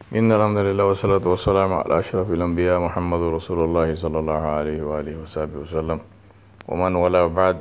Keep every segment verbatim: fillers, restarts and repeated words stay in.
إن الحمد لله والصلاة والسلام على أشرف الأنبياء محمد رسول الله صلى الله عليه وآله وصحبه وسلم ومن والاه بعد.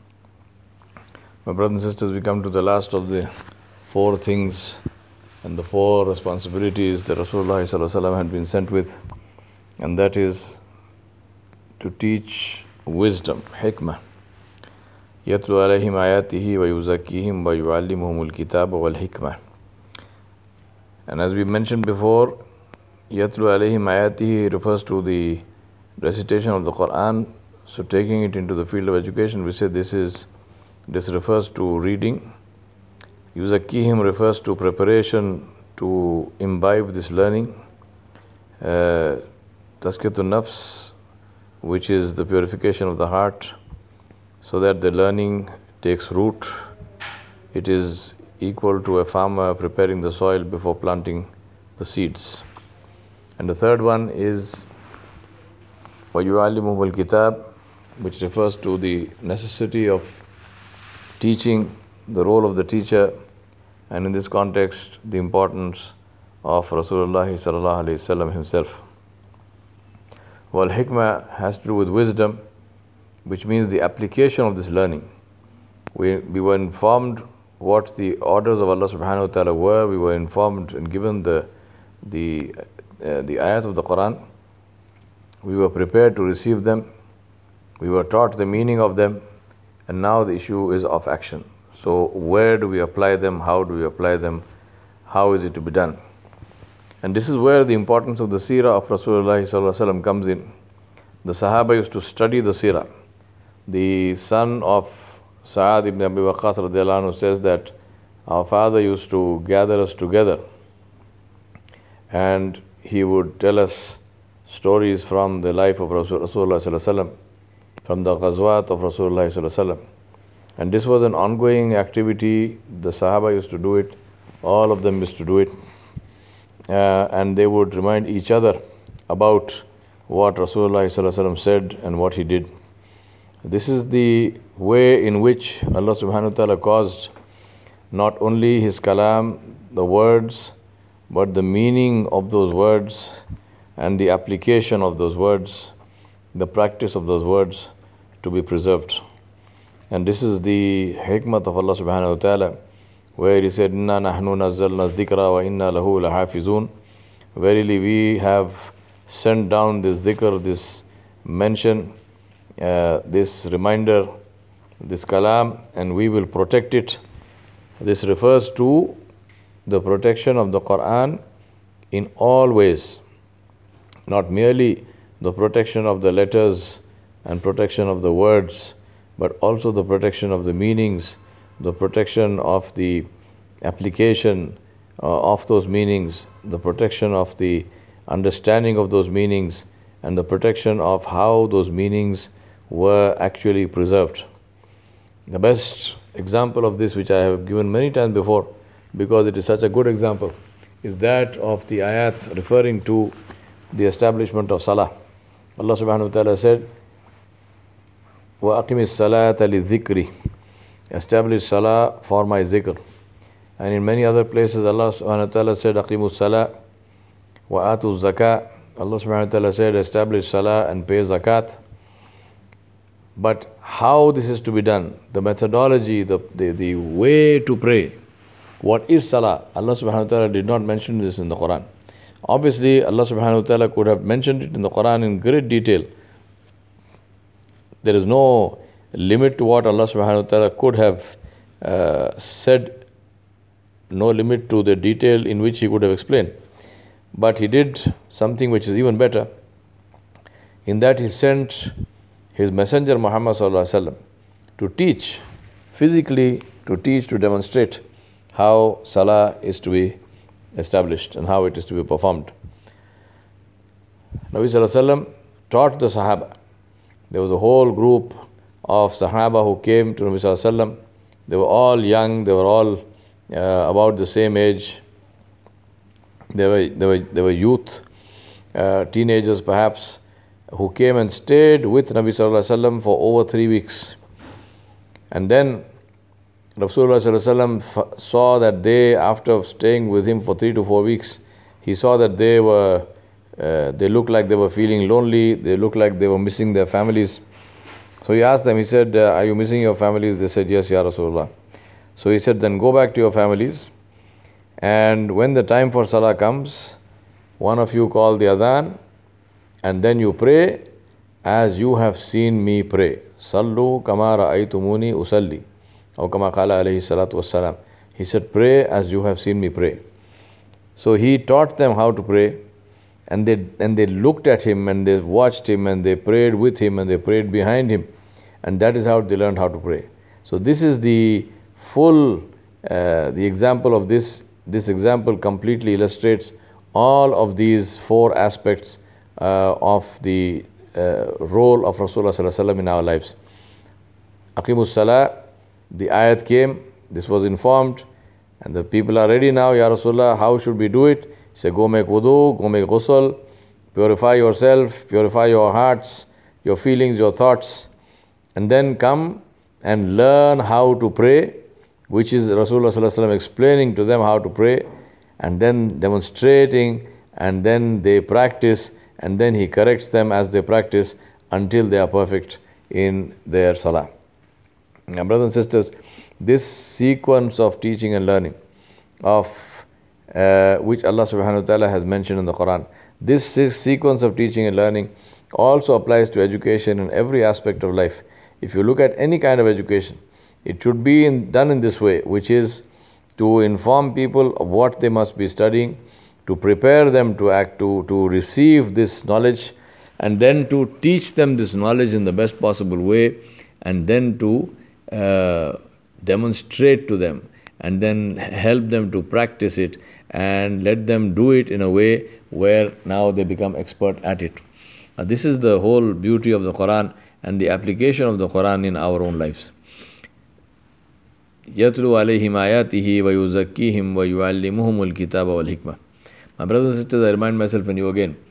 My brothers and sisters, we come to the last of the four things and the four responsibilities that Rasulullah sallallahu alaihi wasallam had been sent with, and that is to teach wisdom, hikmah. يَتْلُو عَلَيْهِمْ آيَاتِهِ وَيُزَكِّيهِمْ وَيُعَلِّمُهُمُ الْكِتَابَ وَالْحِكْمَةَ. And as we mentioned before, Yatlu alayhim ayatihi refers to the recitation of the Quran. So taking it into the field of education, we say this is this refers to reading. Yuzakkihim refers to preparation to imbibe this learning. Uh, Tazkiyatun nafs, which is the purification of the heart, so that the learning takes root. It is equal to a farmer preparing the soil before planting the seeds. And the third one is وَيُعَلِّمُهُ الْكِتَابِ, which refers to the necessity of teaching, the role of the teacher, and in this context, the importance of Rasulullah sallallahu alaihi wasallam himself. While hikmah has to do with wisdom, which means the application of this learning. We, we were informed what the orders of Allah subhanahu wa ta'ala were. We were informed and given the the uh, the ayat of the Quran. We were prepared to receive them. We were taught the meaning of them, and now the issue is of action. So where do we apply them? How do we apply them? How is it to be done? And this is where the importance of the seerah of Rasulullah sallallahu alaihi wasallam comes in. The Sahaba used to study the seerah. The son of Sa'ad ibn Abi Waqqas radiallahu anhu says that our father used to gather us together and he would tell us stories from the life of Rasulullah sallallahu alaihi wasallam, from the ghazwat of Rasulullah sallallahu alaihi wasallam. And this was an ongoing activity. The Sahaba used to do it. All of them used to do it. Uh, and they would remind each other about what Rasulullah sallallahu alaihi wasallam said and what he did. This is the way in which Allah subhanahu wa ta'ala caused not only His kalam, the words, but the meaning of those words and the application of those words, the practice of those words to be preserved. And this is the hikmah of Allah subhanahu wa ta'ala, where He said, Inna nahnu nazzalna dhikra wa inna lahu lahafizun. Verily we have sent down this dhikr, this mention, Uh, this reminder, this kalam, and we will protect it. This refers to the protection of the Quran in all ways, not merely the protection of the letters and protection of the words, but also the protection of the meanings, the protection of the application uh, of those meanings, the protection of the understanding of those meanings, and the protection of how those meanings were actually preserved. The best example of this, which I have given many times before, because it is such a good example, is that of the ayat referring to the establishment of salah. Allah subhanahu wa ta'ala said, وَأَقِمِ الصَّلَاةَ لِلذِّكْرِ, establish salah for my zikr. And in many other places Allah subhanahu wa ta'ala said, أَقِمُوا الصَّلَاةَ وَآتُوا الزَّكَاةَ. Allah subhanahu wa ta'ala said, establish salah and pay zakat. But how this is to be done, the methodology, the, the, the way to pray, what is salah? Allah subhanahu wa ta'ala did not mention this in the Quran. Obviously, Allah subhanahu wa ta'ala could have mentioned it in the Quran in great detail. There is no limit to what Allah subhanahu wa ta'ala could have uh, said, no limit to the detail in which He could have explained. But He did something which is even better, in that He sent His messenger Muhammad sallallahu alaihi wasallam to teach, physically to teach, to demonstrate how salah is to be established and how it is to be performed. Nabi sallallahu alaihi wasallam taught the Sahaba. There was a whole group of Sahaba who came to Nabi sallallahu alaihi wasallam. They were all young, they were all uh, about the same age. They were, they were, they were youth, uh, teenagers perhaps, who came and stayed with Nabi sallallahu alaihi wasallam for over three weeks. And then Rasulullah sallallahu alaihi wasallam saw that they, after staying with him for three to four weeks, he saw that they were, uh, they looked like they were feeling lonely, they looked like they were missing their families. So he asked them, he said, uh, are you missing your families? They said, yes, Ya Rasulullah. So he said, then go back to your families, and when the time for salah comes, one of you call the adhan, and then you pray as you have seen me pray. Sallu kama ra'aytumuni usalli. Or kama qala alayhi salatu wassalam. He said, pray as you have seen me pray. So he taught them how to pray, and they and they looked at him, and they watched him, and they prayed with him, and they prayed behind him, and that is how they learned how to pray. So this is the full, uh, the example of this. This example completely illustrates all of these four aspects uh, of the uh, role of Rasulullah sallallahu alaihi wasallam in our lives. Aqimus salah, the ayat came, this was informed, and the people are ready now. Ya Rasulullah, how should we do it? He said, go make wudu, go make ghusl, purify yourself, purify your hearts, your feelings, your thoughts, and then come and learn how to pray, which is Rasulullah sallallahu alaihi wasallam explaining to them how to pray, and then demonstrating, and then they practice, and then he corrects them as they practice until they are perfect in their salah. Now, brothers and sisters, this sequence of teaching and learning, of uh, which Allah subhanahu wa ta'ala has mentioned in the Quran, this sequence of teaching and learning also applies to education in every aspect of life. If you look at any kind of education, it should be in, done in this way, which is to inform people of what they must be studying, to prepare them to act, to, to receive this knowledge, and then to teach them this knowledge in the best possible way, and then to uh, demonstrate to them, and then help them to practice it, and let them do it in a way where now they become expert at it. Now, this is the whole beauty of the Quran and the application of the Quran in our own lives. يَتْلُو عَلَيْهِمْ آيَاتِهِ وَيُزَكِّيهِمْ وَيُعَلِّمُهُمُ الْكِتَابَ وَالْحِكْمَةِ. My brothers and sisters, I remind myself and you again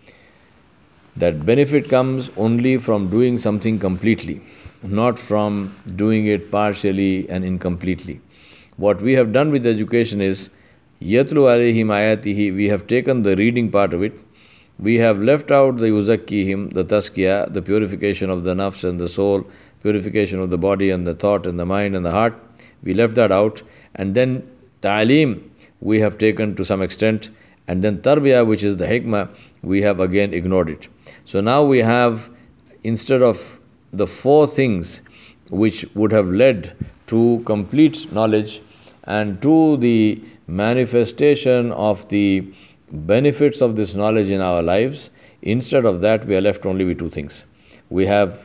that benefit comes only from doing something completely, not from doing it partially and incompletely. What we have done with education is يَتْلُو عَلَيْهِمْ آيَاتِهِ. We have taken the reading part of it. We have left out the yuzakkihim, the tazkiyah, the purification of the nafs and the soul, purification of the body and the thought and the mind and the heart. We left that out. And then ta'aleem we have taken to some extent. And then tarbiyah, which is the hikmah, we have again ignored it. So now we have, instead of the four things which would have led to complete knowledge and to the manifestation of the benefits of this knowledge in our lives, instead of that we are left only with two things. We have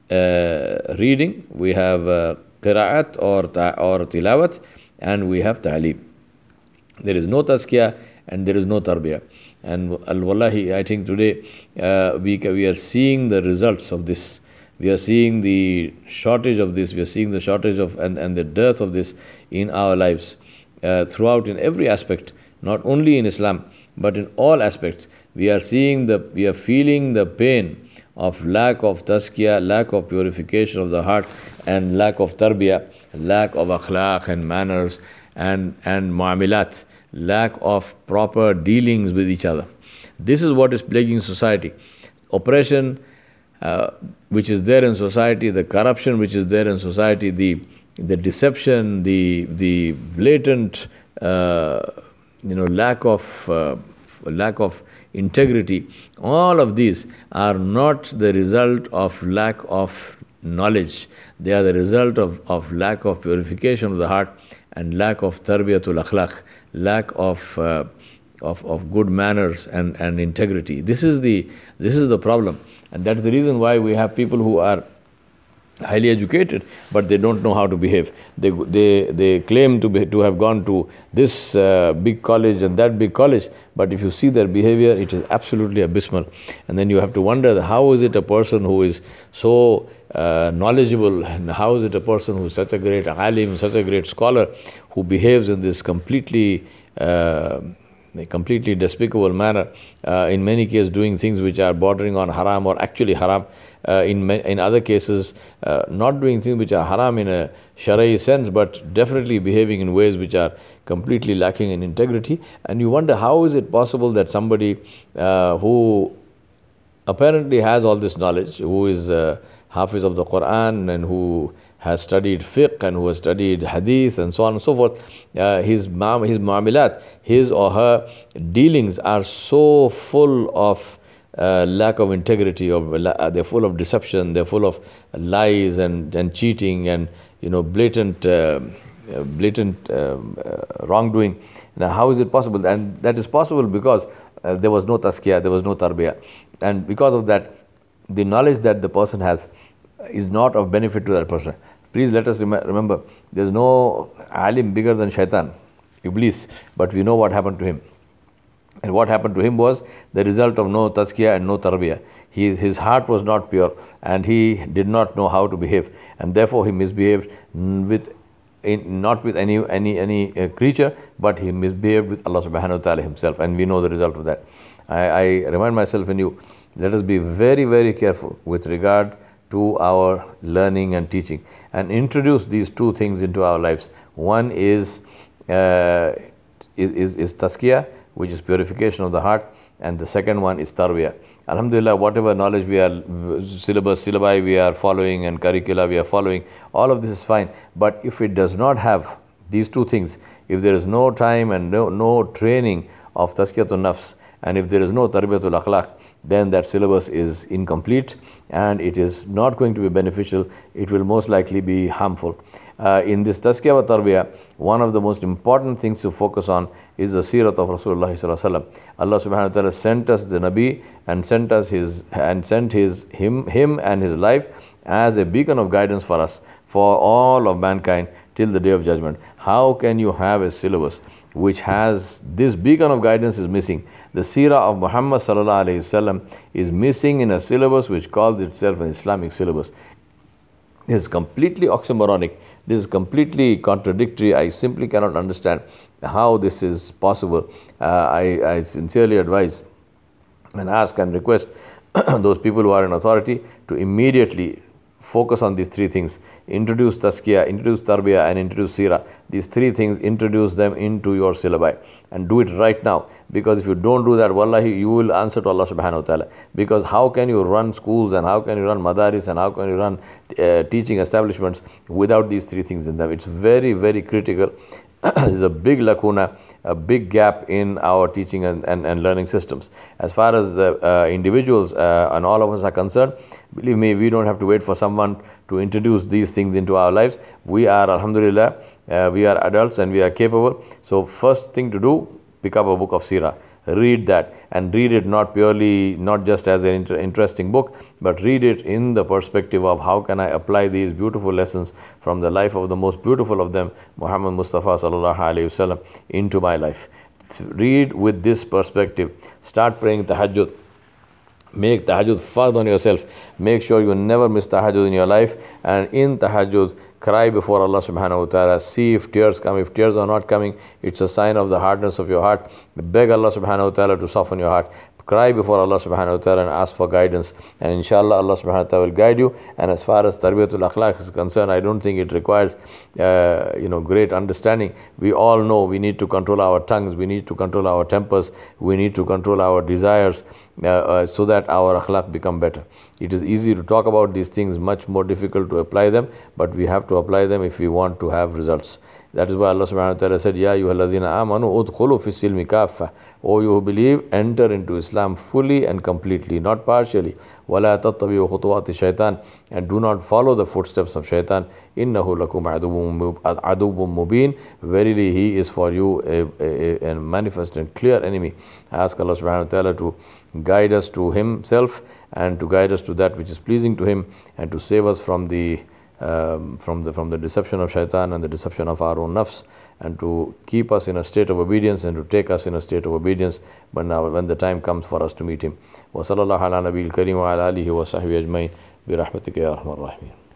uh, reading, we have uh, qira'at or, ta- or tilawat, and we have ta'aleem. There is no tazkiyah and there is no tarbiyah. And al-wallahi, I think today uh, we, we are seeing the results of this. We are seeing the shortage of this, we are seeing the shortage of and, and the dearth of this in our lives uh, throughout in every aspect, not only in Islam, but in all aspects. We are seeing the, we are feeling the pain of lack of tazkiyah, lack of purification of the heart, and lack of tarbiyah, lack of akhlaq and manners and, and mu'amilat, lack of proper dealings with each other. This is what is plaguing society. Oppression, uh, which is there in society, the corruption which is there in society, the the deception, the the blatant uh, you know lack of uh, lack of integrity. All of these are not the result of lack of knowledge. They are the result of, of lack of purification of the heart and lack of tarbiyatul akhlaq, lack of uh, of of good manners and, and integrity. This is the this is the problem, and that's the reason why we have people who are highly educated, but they don't know how to behave. They they they claim to be, to have gone to this uh, big college and that big college, but if you see their behavior, it is absolutely abysmal. And then you have to wonder, how is it a person who is so uh, knowledgeable, and how is it a person who is such a great alim, such a great scholar, who behaves in this completely uh, a completely despicable manner, uh, in many cases doing things which are bordering on haram or actually haram. Uh, in ma- in other cases, uh, not doing things which are haram in a Shari'i sense, but definitely behaving in ways which are completely lacking in integrity. And you wonder, how is it possible that somebody uh, who apparently has all this knowledge, who is uh, Hafiz of the Quran and who has studied fiqh and who has studied hadith and so on and so forth, uh, his ma- his mu'amilat, his or her dealings are so full of uh, lack of integrity, of uh, they're full of deception, they're full of lies and, and cheating and, you know, blatant uh, uh, blatant um, uh, wrongdoing. Now, how is it possible? And that is possible because uh, there was no tazkiyah, there was no tarbiyah, and because of that, the knowledge that the person has is not of benefit to that person. Please let us rem- remember, there's no alim bigger than shaitan, Iblis, but we know what happened to him. And what happened to him was the result of no tazkiyah and no tarbiyah. He, his heart was not pure and he did not know how to behave, and therefore he misbehaved with in, not with any any any uh, creature, but he misbehaved with Allah subhanahu wa ta'ala himself, and we know the result of that. I, I remind myself and you, let us be very, very careful with regard to our learning and teaching, and introduce these two things into our lives. One is uh, is, is, is tazkiyah, which is purification of the heart, and the second one is tarbiyah. Alhamdulillah, whatever knowledge we are, syllabus, syllabi we are following and curricula we are following, all of this is fine. But if it does not have these two things, if there is no time and no, no training of tazkiyatun nafs, and if there is no tarbiyatul akhlaq, then that syllabus is incomplete and it is not going to be beneficial. It will most likely be harmful. Uh, in this tazkiyah wa tarbiyah, one of the most important things to focus on is the seerat of Rasulullah sallallahu alaihi wasallam. Allah subhanahu wa ta'ala sent us the Nabi and sent us his and sent his him him and his life as a beacon of guidance for us, for all of mankind till the day of judgment. How can you have a syllabus which has this beacon of guidance is missing? The seerah of Muhammad sallallahu alaihi wasallam is missing in a syllabus which calls itself an Islamic syllabus. This is completely oxymoronic. This is completely contradictory. I simply cannot understand how this is possible. Uh, I, I sincerely advise and ask and request those people who are in authority to immediately focus on these three things. Introduce tazkiyah, introduce tarbiyah, and introduce seerah. These three things, introduce them into your syllabi, and do it right now, because if you don't do that, wallahi, you will answer to Allah subhanahu wa ta'ala. Because how can you run schools and how can you run madaris and how can you run uh, teaching establishments without these three things in them? It's very, very critical. There's a big lacuna, a big gap in our teaching and, and, and learning systems. As far as the uh, individuals uh, and all of us are concerned, believe me, we don't have to wait for someone to introduce these things into our lives. We are, alhamdulillah, uh, we are adults and we are capable. So first thing to do, pick up a book of seerah. Read that, and read it not purely, not just as an inter- interesting book, but read it in the perspective of how can I apply these beautiful lessons from the life of the most beautiful of them, Muhammad Mustafa sallallahu alaihi wasallam, into my life. Read with this perspective. Start praying tahajjud. Make tahajjud fard on yourself. Make sure you never miss tahajjud in your life, and in tahajjud, cry before Allah subhanahu wa ta'ala. See if tears come. If tears are not coming, it's a sign of the hardness of your heart. Beg Allah subhanahu wa ta'ala to soften your heart. Cry before Allah subhanahu wa ta'ala and ask for guidance, and inshallah Allah subhanahu wa ta'ala will guide you. And as far as tarbiyatul akhlaq is concerned, I don't think it requires uh, you know great understanding. We all know we need to control our tongues, we need to control our tempers, we need to control our desires uh, uh, so that our akhlaq become better. It is easy to talk about these things, much more difficult to apply them, but we have to apply them if we want to have results. That is why Allah subhanahu wa ta'ala said, Ya ayyuhallazina amanu udkhulu fi silmi kaffa. O you who believe, enter into Islam fully and completely, not partially. وَلَا تَتَّبِعُوا خُطُوَاتِ الشَّيْطَانِ. And do not follow the footsteps of shaitan. إِنَّهُ لَكُمْ عَدُوٌّ مُبِينٌ. Verily he is for you a, a, a manifest and clear enemy. I ask Allah subhanahu wa ta'ala to guide us to himself and to guide us to that which is pleasing to him, and to save us from the Um, from the from the deception of shaitan and the deception of our own nafs, and to keep us in a state of obedience and to take us in a state of obedience but now when the time comes for us to meet him. Wa sallallahu ala nabiyil kareem wa ala alihi wa sahbihi ajmain bi rahmatika ya arhamar rahimin.